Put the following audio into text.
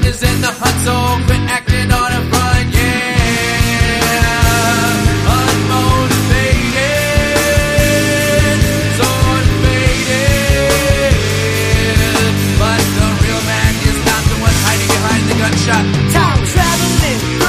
is in the hut, so quit acting on a front, yeah. Unmotivated, so unfaded. But the real man is not the one hiding behind the gunshot. Time traveling